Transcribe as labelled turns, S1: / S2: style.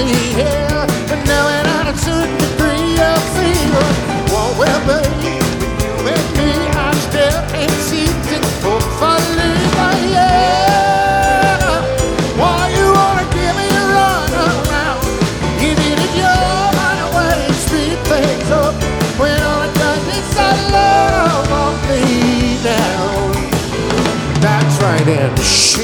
S1: me here, but knowing at a certain degree of fear. Well, baby, you and me, I still can't seem to hopefully, yeah. Why you wanna give me a run around? Even if you're on the way, speed things up. When all it does is set love on me down. That's right, and